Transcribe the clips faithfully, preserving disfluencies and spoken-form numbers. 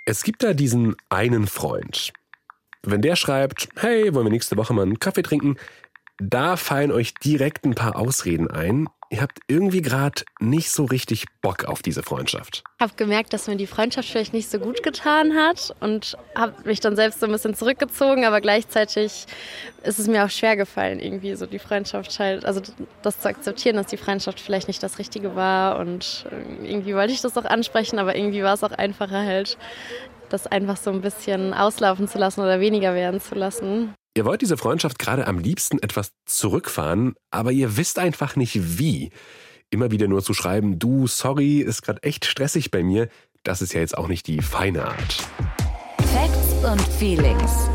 Es gibt da diesen einen Freund. Wenn der schreibt, hey, wollen wir nächste Woche mal einen Kaffee trinken, da fallen euch direkt ein paar Ausreden ein. Ihr habt irgendwie gerade nicht so richtig Bock auf diese Freundschaft. Ich habe gemerkt, dass mir die Freundschaft vielleicht nicht so gut getan hat und habe mich dann selbst so ein bisschen zurückgezogen, aber gleichzeitig ist es mir auch schwer gefallen, irgendwie so die Freundschaft halt, also das zu akzeptieren, dass die Freundschaft vielleicht nicht das Richtige war und irgendwie wollte ich das auch ansprechen, aber irgendwie war es auch einfacher halt, das einfach so ein bisschen auslaufen zu lassen oder weniger werden zu lassen. Ihr wollt diese Freundschaft gerade am liebsten etwas zurückfahren, aber ihr wisst einfach nicht wie. Immer wieder nur zu schreiben, du, sorry, ist gerade echt stressig bei mir, das ist ja jetzt auch nicht die feine Art. Facts und Feelings.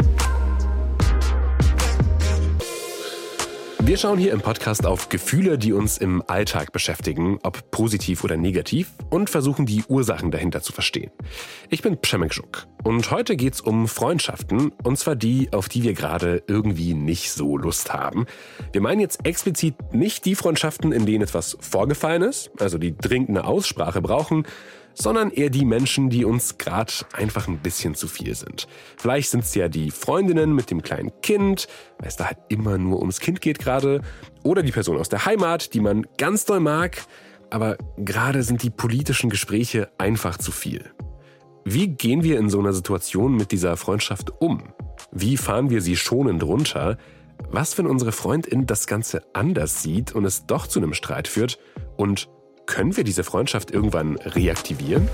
Wir schauen hier im Podcast auf Gefühle, die uns im Alltag beschäftigen, ob positiv oder negativ, und versuchen die Ursachen dahinter zu verstehen. Ich bin Przemek Żuk und heute geht's um Freundschaften, und zwar die, auf die wir gerade irgendwie nicht so Lust haben. Wir meinen jetzt explizit nicht die Freundschaften, in denen etwas vorgefallen ist, also die dringend eine Aussprache brauchen, sondern eher die Menschen, die uns gerade einfach ein bisschen zu viel sind. Vielleicht sind es ja die Freundinnen mit dem kleinen Kind, weil es da halt immer nur ums Kind geht gerade, oder die Person aus der Heimat, die man ganz doll mag, aber gerade sind die politischen Gespräche einfach zu viel. Wie gehen wir in so einer Situation mit dieser Freundschaft um? Wie fahren wir sie schonend runter? Was, wenn unsere Freundin das Ganze anders sieht und es doch zu einem Streit führt? Und können wir diese Freundschaft irgendwann reaktivieren?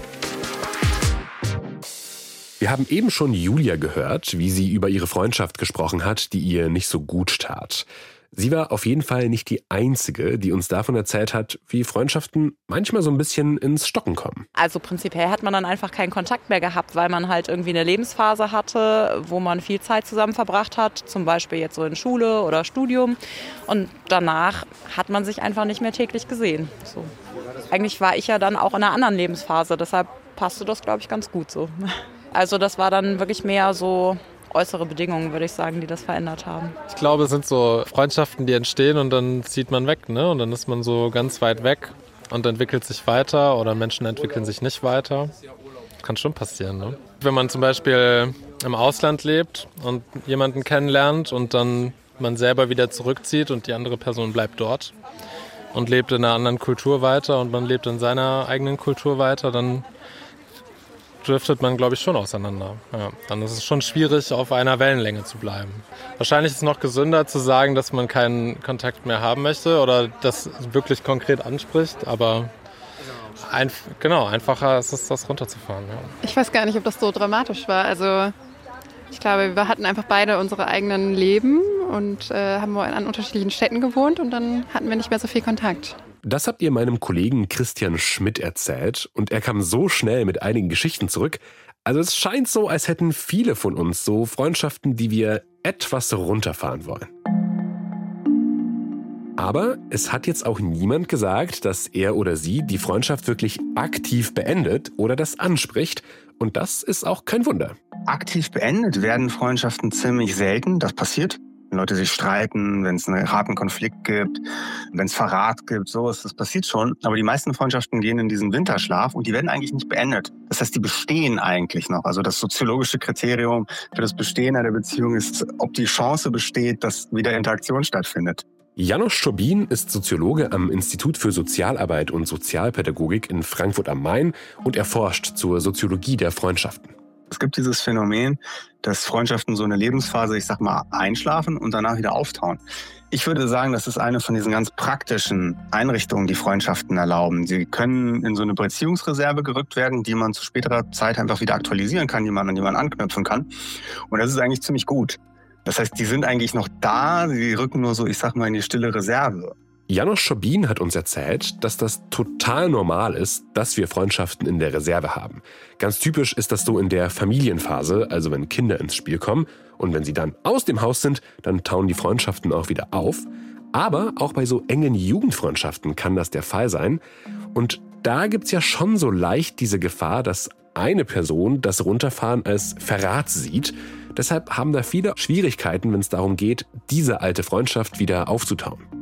Wir haben eben schon Julia gehört, wie sie über ihre Freundschaft gesprochen hat, die ihr nicht so gut tat. Sie war auf jeden Fall nicht die Einzige, die uns davon erzählt hat, wie Freundschaften manchmal so ein bisschen ins Stocken kommen. Also prinzipiell hat man dann einfach keinen Kontakt mehr gehabt, weil man halt irgendwie eine Lebensphase hatte, wo man viel Zeit zusammen verbracht hat, zum Beispiel jetzt so in Schule oder Studium. Und danach hat man sich einfach nicht mehr täglich gesehen. So. Eigentlich war ich ja dann auch in einer anderen Lebensphase, deshalb passte das, glaube ich, ganz gut so. Also das war dann wirklich mehr so äußere Bedingungen, würde ich sagen, die das verändert haben. Ich glaube, es sind so Freundschaften, die entstehen und dann zieht man weg, ne? Und dann ist man so ganz weit weg und entwickelt sich weiter oder Menschen entwickeln sich nicht weiter. Kann schon passieren, ne? Wenn man zum Beispiel im Ausland lebt und jemanden kennenlernt und dann man selber wieder zurückzieht und die andere Person bleibt dort und lebt in einer anderen Kultur weiter und man lebt in seiner eigenen Kultur weiter, dann driftet man, glaube ich, schon auseinander. Ja, dann ist es schon schwierig, auf einer Wellenlänge zu bleiben. Wahrscheinlich ist es noch gesünder zu sagen, dass man keinen Kontakt mehr haben möchte oder das wirklich konkret anspricht, aber ein, genau, einfacher ist es, das runterzufahren. Ja. Ich weiß gar nicht, ob das so dramatisch war. Also ich glaube, wir hatten einfach beide unsere eigenen Leben und äh, haben an unterschiedlichen Städten gewohnt und dann hatten wir nicht mehr so viel Kontakt. Das habt ihr meinem Kollegen Christian Schmidt erzählt und er kam so schnell mit einigen Geschichten zurück. Also es scheint so, als hätten viele von uns so Freundschaften, die wir etwas runterfahren wollen. Aber es hat jetzt auch niemand gesagt, dass er oder sie die Freundschaft wirklich aktiv beendet oder das anspricht. Und das ist auch kein Wunder. Aktiv beendet werden Freundschaften ziemlich selten. Das passiert. Wenn Leute sich streiten, wenn es einen harten Konflikt gibt, wenn es Verrat gibt, sowas, das passiert schon. Aber die meisten Freundschaften gehen in diesen Winterschlaf und die werden eigentlich nicht beendet. Das heißt, die bestehen eigentlich noch. Also das soziologische Kriterium für das Bestehen einer Beziehung ist, ob die Chance besteht, dass wieder Interaktion stattfindet. János Schorbin ist Soziologe am Institut für Sozialarbeit und Sozialpädagogik in Frankfurt am Main und er forscht zur Soziologie der Freundschaften. Es gibt dieses Phänomen, dass Freundschaften so eine Lebensphase, ich sag mal, einschlafen und danach wieder auftauen. Ich würde sagen, das ist eine von diesen ganz praktischen Einrichtungen, die Freundschaften erlauben. Sie können in so eine Beziehungsreserve gerückt werden, die man zu späterer Zeit einfach wieder aktualisieren kann, die man, an die man anknüpfen kann. Und das ist eigentlich ziemlich gut. Das heißt, die sind eigentlich noch da, sie rücken nur so, ich sag mal, in die stille Reserve. János Schorbin hat uns erzählt, dass das total normal ist, dass wir Freundschaften in der Reserve haben. Ganz typisch ist das so in der Familienphase, also wenn Kinder ins Spiel kommen. Und wenn sie dann aus dem Haus sind, dann tauen die Freundschaften auch wieder auf. Aber auch bei so engen Jugendfreundschaften kann das der Fall sein. Und da gibt's ja schon so leicht diese Gefahr, dass eine Person das Runterfahren als Verrat sieht. Deshalb haben da viele Schwierigkeiten, wenn es darum geht, diese alte Freundschaft wieder aufzutauen.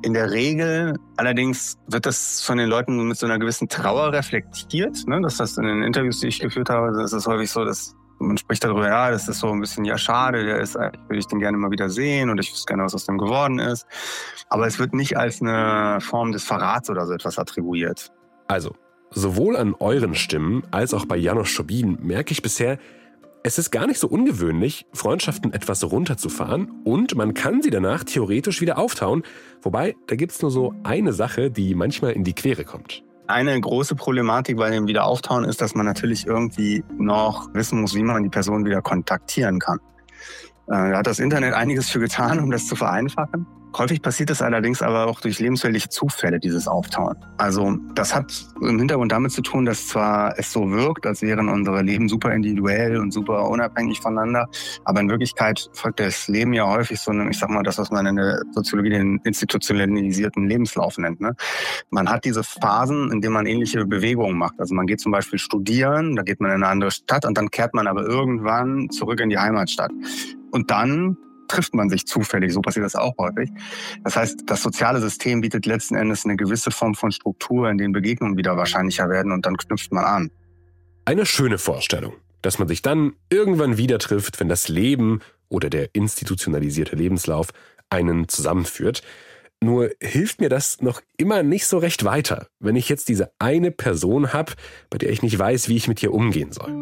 In der Regel allerdings wird das von den Leuten mit so einer gewissen Trauer reflektiert. Ne? Das heißt, in den Interviews, die ich geführt habe, ist es häufig so, dass man spricht darüber, ja, das ist so ein bisschen, ja, schade, der ist, würde ich den gerne mal wieder sehen und ich wüsste gerne, was aus dem geworden ist. Aber es wird nicht als eine Form des Verrats oder so etwas attribuiert. Also, sowohl an euren Stimmen als auch bei János Schobin merke ich bisher, es ist gar nicht so ungewöhnlich, Freundschaften etwas runterzufahren und man kann sie danach theoretisch wieder auftauen. Wobei, da gibt es nur so eine Sache, die manchmal in die Quere kommt. Eine große Problematik bei dem Wiederauftauen ist, dass man natürlich irgendwie noch wissen muss, wie man die Person wieder kontaktieren kann. Da hat das Internet einiges für getan, um das zu vereinfachen. Häufig passiert es allerdings aber auch durch lebensweltliche Zufälle, dieses Auftauen. Also das hat im Hintergrund damit zu tun, dass zwar es so wirkt, als wären unsere Leben super individuell und super unabhängig voneinander, aber in Wirklichkeit folgt das Leben ja häufig so einem, ich sag mal, das, was man in der Soziologie den institutionalisierten Lebenslauf nennt. Ne? Man hat diese Phasen, in denen man ähnliche Bewegungen macht. Also man geht zum Beispiel studieren, da geht man in eine andere Stadt und dann kehrt man aber irgendwann zurück in die Heimatstadt. Und dann trifft man sich zufällig, so passiert das auch häufig. Das heißt, das soziale System bietet letzten Endes eine gewisse Form von Struktur, in denen Begegnungen wieder wahrscheinlicher werden und dann knüpft man an. Eine schöne Vorstellung, dass man sich dann irgendwann wieder trifft, wenn das Leben oder der institutionalisierte Lebenslauf einen zusammenführt. Nur hilft mir das noch immer nicht so recht weiter, wenn ich jetzt diese eine Person habe, bei der ich nicht weiß, wie ich mit ihr umgehen soll.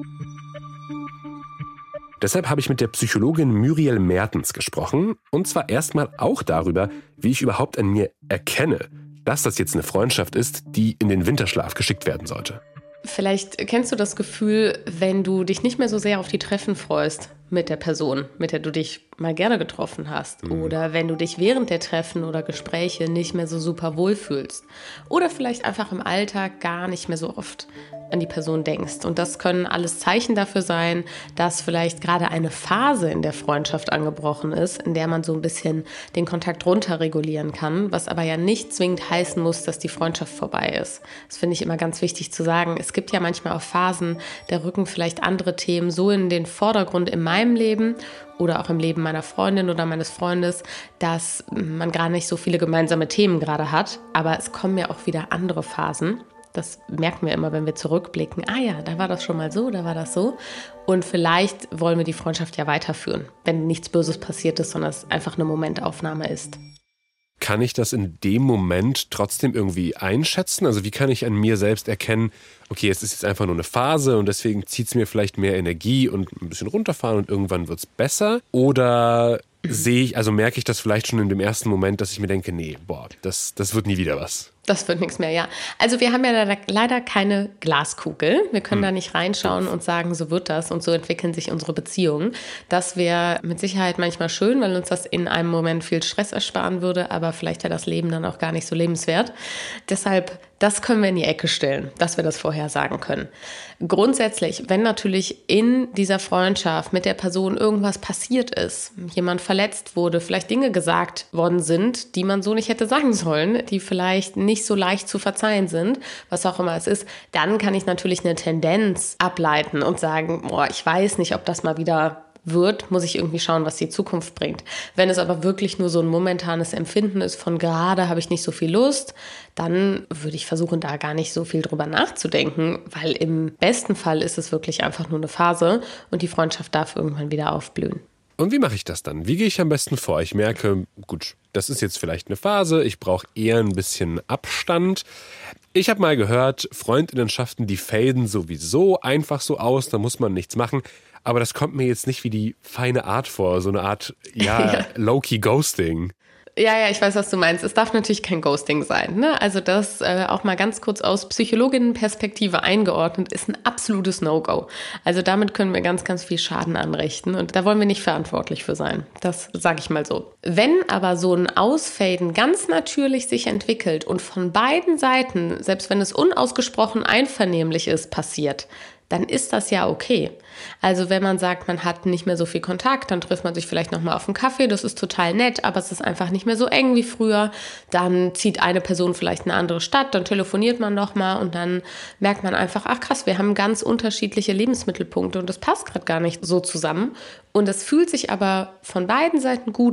Deshalb habe ich mit der Psychologin Muriel Mertens gesprochen, und zwar erstmal auch darüber, wie ich überhaupt an mir erkenne, dass das jetzt eine Freundschaft ist, die in den Winterschlaf geschickt werden sollte. Vielleicht kennst du das Gefühl, wenn du dich nicht mehr so sehr auf die Treffen freust mit der Person, mit der du dich mal gerne getroffen hast. Mhm. Oder wenn du dich während der Treffen oder Gespräche nicht mehr so super wohlfühlst. Oder vielleicht einfach im Alltag gar nicht mehr so oft an die Person denkst. Und das können alles Zeichen dafür sein, dass vielleicht gerade eine Phase in der Freundschaft angebrochen ist, in der man so ein bisschen den Kontakt runterregulieren kann, was aber ja nicht zwingend heißen muss, dass die Freundschaft vorbei ist. Das finde ich immer ganz wichtig zu sagen. Es gibt ja manchmal auch Phasen, da rücken vielleicht andere Themen so in den Vordergrund in meinem Leben oder auch im Leben meiner Freundin oder meines Freundes, dass man gar nicht so viele gemeinsame Themen gerade hat. Aber es kommen ja auch wieder andere Phasen. Das merken wir immer, wenn wir zurückblicken. Ah ja, da war das schon mal so, da war das so. Und vielleicht wollen wir die Freundschaft ja weiterführen, wenn nichts Böses passiert ist, sondern es einfach eine Momentaufnahme ist. Kann ich das in dem Moment trotzdem irgendwie einschätzen? Also wie kann ich an mir selbst erkennen, okay, es ist jetzt einfach nur eine Phase und deswegen zieht es mir vielleicht mehr Energie und ein bisschen runterfahren und irgendwann wird es besser? Oder sehe ich, also merke ich das vielleicht schon in dem ersten Moment, dass ich mir denke, nee, boah, das, das wird nie wieder was? Das wird nichts mehr, ja. Also wir haben ja leider, leider keine Glaskugel. Wir können hm. da nicht reinschauen und sagen, so wird das und so entwickeln sich unsere Beziehungen. Das wäre mit Sicherheit manchmal schön, weil uns das in einem Moment viel Stress ersparen würde, aber vielleicht wäre das Leben dann auch gar nicht so lebenswert. Deshalb, das können wir in die Ecke stellen, dass wir das vorher sagen können. Grundsätzlich, wenn natürlich in dieser Freundschaft mit der Person irgendwas passiert ist, jemand verletzt wurde, vielleicht Dinge gesagt worden sind, die man so nicht hätte sagen sollen, die vielleicht nicht nicht so leicht zu verzeihen sind, was auch immer es ist, dann kann ich natürlich eine Tendenz ableiten und sagen, boah, ich weiß nicht, ob das mal wieder wird, muss ich irgendwie schauen, was die Zukunft bringt. Wenn es aber wirklich nur so ein momentanes Empfinden ist von gerade habe ich nicht so viel Lust, dann würde ich versuchen, da gar nicht so viel drüber nachzudenken, weil im besten Fall ist es wirklich einfach nur eine Phase und die Freundschaft darf irgendwann wieder aufblühen. Und wie mache ich das dann? Wie gehe ich am besten vor? Ich merke, gut, das ist jetzt vielleicht eine Phase, ich brauche eher ein bisschen Abstand. Ich habe mal gehört, Freundinnenschaften, die faden sowieso einfach so aus, da muss man nichts machen. Aber das kommt mir jetzt nicht wie die feine Art vor, so eine Art, ja, ja. Low-Key-Ghosting. Ja, ja, ich weiß, was du meinst. Es darf natürlich kein Ghosting sein, ne? Also das äh, auch mal ganz kurz aus Psychologinnenperspektive eingeordnet, ist ein absolutes No-Go. Also damit können wir ganz, ganz viel Schaden anrichten und da wollen wir nicht verantwortlich für sein. Das sage ich mal so. Wenn aber so ein Ausfaden ganz natürlich sich entwickelt und von beiden Seiten, selbst wenn es unausgesprochen einvernehmlich ist, passiert, dann ist das ja okay. Also wenn man sagt, man hat nicht mehr so viel Kontakt, dann trifft man sich vielleicht nochmal auf einen Kaffee, das ist total nett, aber es ist einfach nicht mehr so eng wie früher. Dann zieht eine Person vielleicht in eine andere Stadt, dann telefoniert man nochmal und dann merkt man einfach, ach krass, wir haben ganz unterschiedliche Lebensmittelpunkte und das passt gerade gar nicht so zusammen. Und das fühlt sich aber von beiden Seiten gut an.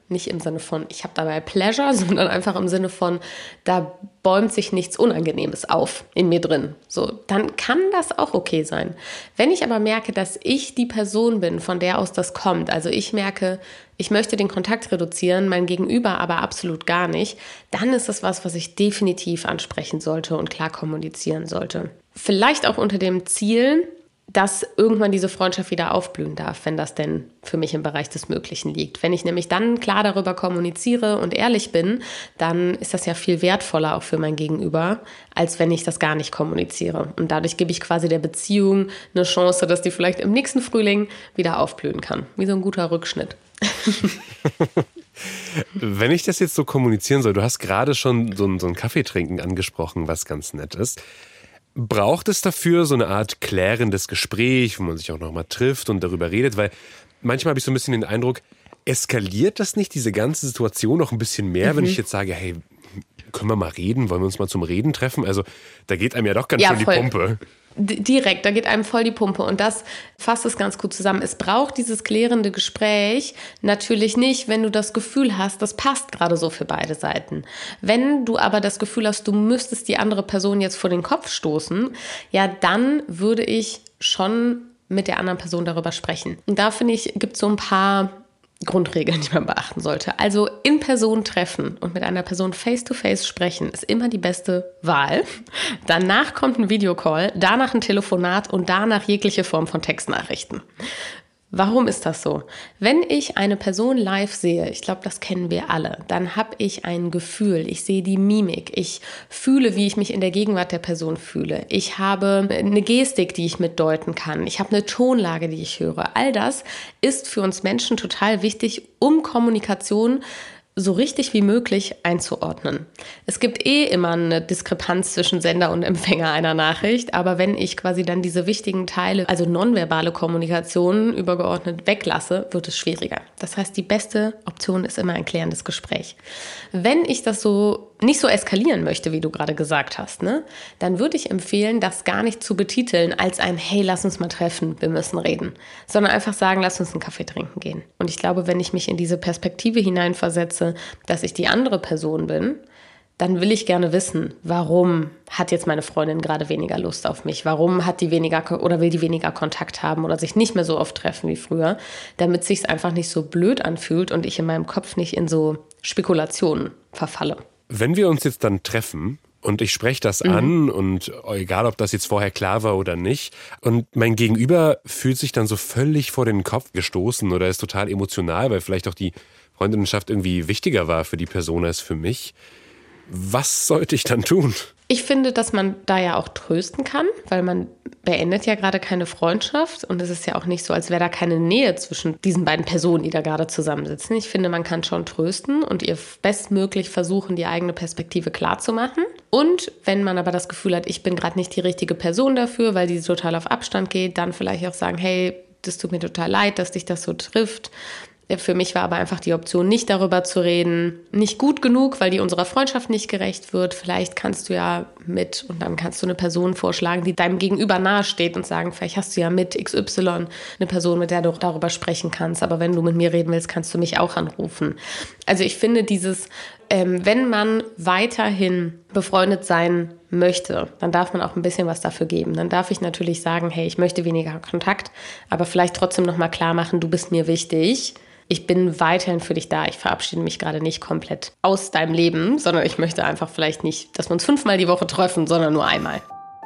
Nicht im Sinne von, ich habe dabei Pleasure, sondern einfach im Sinne von, da bäumt sich nichts Unangenehmes auf in mir drin. So, dann kann das auch okay sein. Wenn ich aber merke, dass ich die Person bin, von der aus das kommt, also ich merke, ich möchte den Kontakt reduzieren, mein Gegenüber aber absolut gar nicht, dann ist das was, was ich definitiv ansprechen sollte und klar kommunizieren sollte. Vielleicht auch unter dem Ziel, dass irgendwann diese Freundschaft wieder aufblühen darf, wenn das denn für mich im Bereich des Möglichen liegt. Wenn ich nämlich dann klar darüber kommuniziere und ehrlich bin, dann ist das ja viel wertvoller auch für mein Gegenüber, als wenn ich das gar nicht kommuniziere. Und dadurch gebe ich quasi der Beziehung eine Chance, dass die vielleicht im nächsten Frühling wieder aufblühen kann. Wie so ein guter Rückschnitt. Wenn ich das jetzt so kommunizieren soll, du hast gerade schon so ein, so ein Kaffeetrinken angesprochen, was ganz nett ist. Braucht es dafür so eine Art klärendes Gespräch, wo man sich auch nochmal trifft und darüber redet? Weil manchmal habe ich so ein bisschen den Eindruck, eskaliert das nicht diese ganze Situation noch ein bisschen mehr, mhm. wenn ich jetzt sage, hey, können wir mal reden, wollen wir uns mal zum Reden treffen? Also da geht einem ja doch ganz ja, schön die voll. Pumpe. D- direkt, da geht einem voll die Pumpe und das fasst es ganz gut zusammen. Es braucht dieses klärende Gespräch natürlich nicht, wenn du das Gefühl hast, das passt gerade so für beide Seiten. Wenn du aber das Gefühl hast, du müsstest die andere Person jetzt vor den Kopf stoßen, ja, dann würde ich schon mit der anderen Person darüber sprechen. Und da finde ich, gibt es so ein paar Grundregeln, die man beachten sollte. Also in Person treffen und mit einer Person face-to-face sprechen ist immer die beste Wahl. Danach kommt ein Videocall, danach ein Telefonat und danach jegliche Form von Textnachrichten. Warum ist das so? Wenn ich eine Person live sehe, ich glaube, das kennen wir alle, dann habe ich ein Gefühl, ich sehe die Mimik, ich fühle, wie ich mich in der Gegenwart der Person fühle. Ich habe eine Gestik, die ich mitdeuten kann. Ich habe eine Tonlage, die ich höre. All das ist für uns Menschen total wichtig, um Kommunikation so richtig wie möglich einzuordnen. Es gibt eh immer eine Diskrepanz zwischen Sender und Empfänger einer Nachricht, aber wenn ich quasi dann diese wichtigen Teile, also nonverbale Kommunikation übergeordnet weglasse, wird es schwieriger. Das heißt, die beste Option ist immer ein klärendes Gespräch. Wenn ich das so nicht so eskalieren möchte, wie du gerade gesagt hast, ne, dann würde ich empfehlen, das gar nicht zu betiteln als ein hey, lass uns mal treffen, wir müssen reden, sondern einfach sagen, lass uns einen Kaffee trinken gehen. Und ich glaube, wenn ich mich in diese Perspektive hineinversetze, dass ich die andere Person bin, dann will ich gerne wissen, warum hat jetzt meine Freundin gerade weniger Lust auf mich? Warum hat die weniger oder will die weniger Kontakt haben oder sich nicht mehr so oft treffen wie früher, damit es sich einfach nicht so blöd anfühlt und ich in meinem Kopf nicht in so Spekulationen verfalle. Wenn wir uns jetzt dann treffen und ich spreche das mhm. an und egal, ob das jetzt vorher klar war oder nicht und mein Gegenüber fühlt sich dann so völlig vor den Kopf gestoßen oder ist total emotional, weil vielleicht auch die Freundinnenschaft irgendwie wichtiger war für die Person als für mich. Was sollte ich dann tun? Ich finde, dass man da ja auch trösten kann, weil man beendet ja gerade keine Freundschaft und es ist ja auch nicht so, als wäre da keine Nähe zwischen diesen beiden Personen, die da gerade zusammensitzen. Ich finde, man kann schon trösten und ihr bestmöglich versuchen, die eigene Perspektive klarzumachen. Und wenn man aber das Gefühl hat, ich bin gerade nicht die richtige Person dafür, weil die total auf Abstand geht, dann vielleicht auch sagen, hey, das tut mir total leid, dass dich das so trifft. Für mich war aber einfach die Option, nicht darüber zu reden, nicht gut genug, weil die unserer Freundschaft nicht gerecht wird. Vielleicht kannst du ja mit, und dann kannst du eine Person vorschlagen, die deinem Gegenüber nahesteht und sagen, vielleicht hast du ja mit X Y eine Person, mit der du darüber sprechen kannst. Aber wenn du mit mir reden willst, kannst du mich auch anrufen. Also ich finde dieses, ähm, wenn man weiterhin befreundet sein möchte, dann darf man auch ein bisschen was dafür geben. Dann darf ich natürlich sagen, hey, ich möchte weniger Kontakt, aber vielleicht trotzdem nochmal klar machen, du bist mir wichtig. Ich bin weiterhin für dich da. Ich verabschiede mich gerade nicht komplett aus deinem Leben, sondern ich möchte einfach vielleicht nicht, dass wir uns fünfmal die Woche treffen, sondern nur einmal.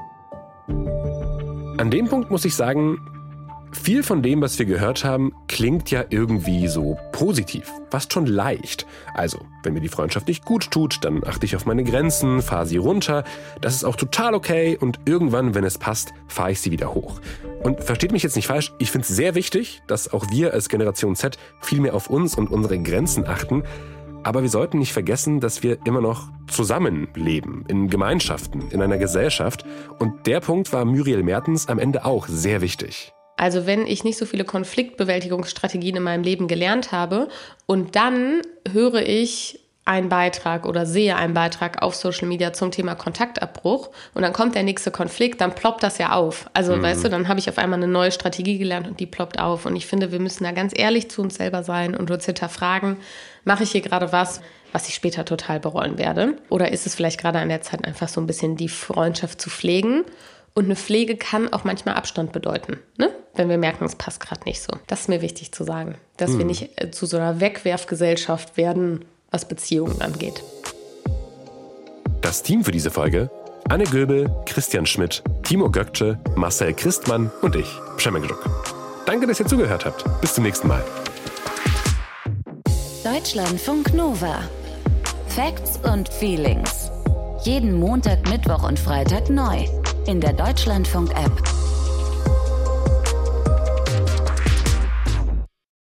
An dem Punkt muss ich sagen, viel von dem, was wir gehört haben, klingt ja irgendwie so positiv, fast schon leicht. Also, wenn mir die Freundschaft nicht gut tut, dann achte ich auf meine Grenzen, fahre sie runter. Das ist auch total okay und irgendwann, wenn es passt, fahre ich sie wieder hoch. Und versteht mich jetzt nicht falsch, ich finde es sehr wichtig, dass auch wir als Generation Z viel mehr auf uns und unsere Grenzen achten. Aber wir sollten nicht vergessen, dass wir immer noch zusammenleben, in Gemeinschaften, in einer Gesellschaft. Und der Punkt war Muriel Mertens am Ende auch sehr wichtig. Also wenn ich nicht so viele Konfliktbewältigungsstrategien in meinem Leben gelernt habe und dann höre ich einen Beitrag oder sehe einen Beitrag auf Social Media zum Thema Kontaktabbruch und dann kommt der nächste Konflikt, dann ploppt das ja auf. Also mhm. weißt du, dann habe ich auf einmal eine neue Strategie gelernt und die ploppt auf. Und ich finde, wir müssen da ganz ehrlich zu uns selber sein und uns hinterfragen, mache ich hier gerade was, was ich später total bereuen werde? Oder ist es vielleicht gerade an der Zeit einfach so ein bisschen die Freundschaft zu pflegen? Und eine Pflege kann auch manchmal Abstand bedeuten, ne? Wenn wir merken, es passt gerade nicht so. Das ist mir wichtig zu sagen, dass mhm. wir nicht zu so einer Wegwerfgesellschaft werden, was Beziehungen angeht. Das Team für diese Folge: Anne Göbel, Christian Schmidt, Timo Gökce, Marcel Christmann und ich, Przemek Żuk. Danke, dass ihr zugehört habt. Bis zum nächsten Mal. Deutschlandfunk Nova. Facts und Feelings. Jeden Montag, Mittwoch und Freitag neu in der Deutschlandfunk-App.